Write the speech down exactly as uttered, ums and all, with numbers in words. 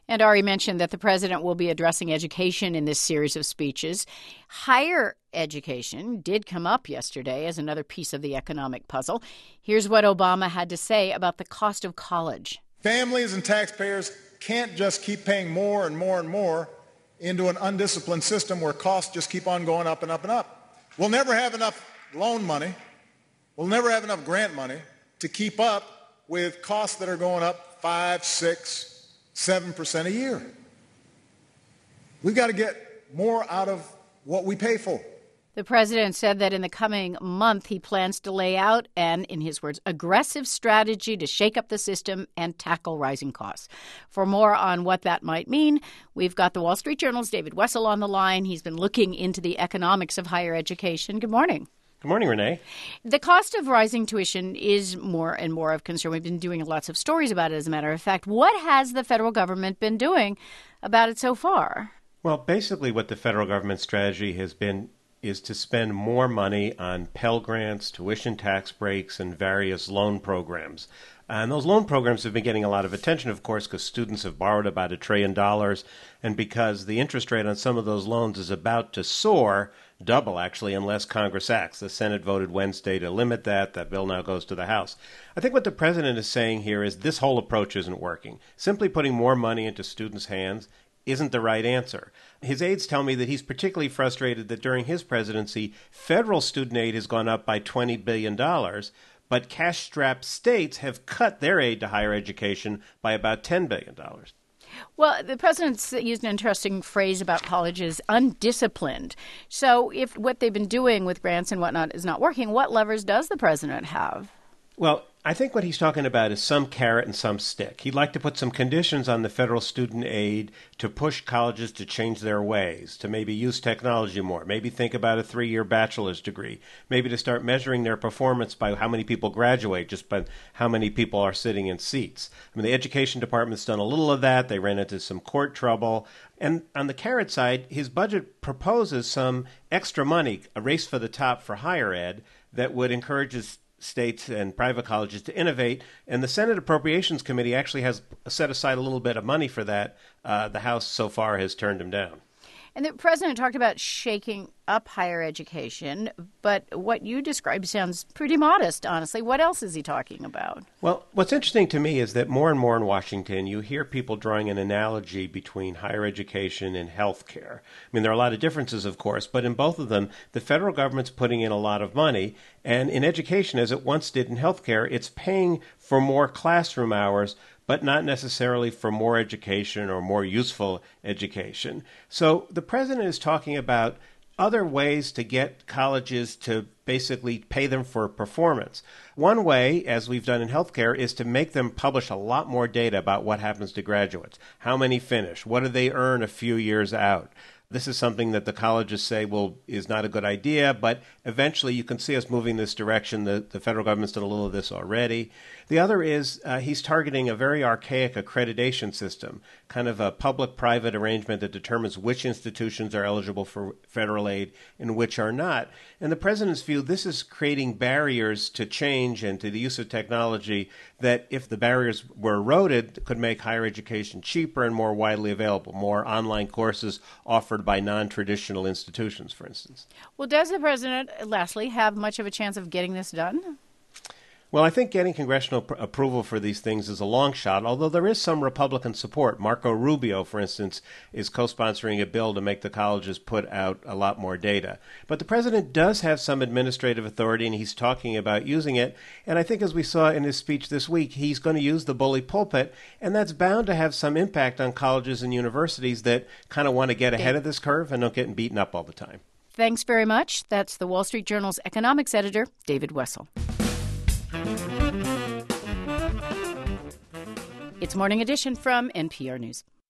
And Ari mentioned that the president will be addressing education in this series of speeches. Higher education did come up yesterday as another piece of the economic puzzle. Here's what Obama had to say about the cost of college. Families and taxpayers can't just keep paying more and more and more into an undisciplined system where costs just keep on going up and up and up. We'll never have enough loan money. We'll never have enough grant money to keep up with costs that are going up five, six, seven percent a year. We've got to get more out of what we pay for. The president said that in the coming month, he plans to lay out an, in his words, aggressive strategy to shake up the system and tackle rising costs. For more on what that might mean, we've got the Wall Street Journal's David Wessel on the line. He's been looking into the economics of higher education. Good morning. Good morning, Renee. The cost of rising tuition is more and more of concern. We've been doing lots of stories about it, as a matter of fact. What has the federal government been doing about it so far? Well, basically what the federal government strategy has been is to spend more money on Pell Grants, tuition tax breaks, and various loan programs. And those loan programs have been getting a lot of attention, of course, because students have borrowed about a trillion dollars, and because the interest rate on some of those loans is about to soar, double actually, unless Congress acts. The Senate voted Wednesday to limit that. That bill now goes to the House. I think what the president is saying here is this whole approach isn't working. Simply putting more money into students' hands isn't the right answer. His aides tell me that he's particularly frustrated that during his presidency, federal student aid has gone up by twenty billion dollars, but cash-strapped states have cut their aid to higher education by about ten billion dollars. Well, the president's used an interesting phrase about colleges, undisciplined. So if what they've been doing with grants and whatnot is not working, what levers does the president have? Well, I think what he's talking about is some carrot and some stick. He'd like to put some conditions on the federal student aid to push colleges to change their ways, to maybe use technology more, maybe think about a three-year bachelor's degree, maybe to start measuring their performance by how many people graduate, just by how many people are sitting in seats. I mean, the education department's done a little of that. They ran into some court trouble. And on the carrot side, his budget proposes some extra money, a race for the top for higher ed, that would encourage his states and private colleges to innovate. And the Senate Appropriations Committee actually has set aside a little bit of money for that. Uh, the House so far has turned him down. And the president talked about shaking up higher education, but what you described sounds pretty modest, honestly. What else is he talking about? Well, what's interesting to me is that more and more in Washington, you hear people drawing an analogy between higher education and health care. I mean, there are a lot of differences, of course, but in both of them, the federal government's putting in a lot of money. And in education, as it once did in health care, it's paying for more classroom hours, but not necessarily for more education or more useful education. So the president is talking about other ways to get colleges to basically pay them for performance. One way, as we've done in healthcare, is to make them publish a lot more data about what happens to graduates. How many finish? What do they earn a few years out? This is something that the colleges say, well, is not a good idea, but eventually you can see us moving this direction. The, the federal government's done a little of this already. The other is uh, he's targeting a very archaic accreditation system, kind of a public-private arrangement that determines which institutions are eligible for federal aid and which are not. In the president's view, this is creating barriers to change and to the use of technology that, if the barriers were eroded, could make higher education cheaper and more widely available, more online courses offered by non-traditional institutions, for instance. Well, does the president, lastly, have much of a chance of getting this done? Well, I think getting congressional pr- approval for these things is a long shot, although there is some Republican support. Marco Rubio, for instance, is co-sponsoring a bill to make the colleges put out a lot more data. But the president does have some administrative authority, and he's talking about using it. And I think, as we saw in his speech this week, he's going to use the bully pulpit, and that's bound to have some impact on colleges and universities that kind of want to get ahead of this curve and don't get beaten up all the time. Thanks very much. That's the Wall Street Journal's economics editor, David Wessel. It's Morning Edition from N P R News.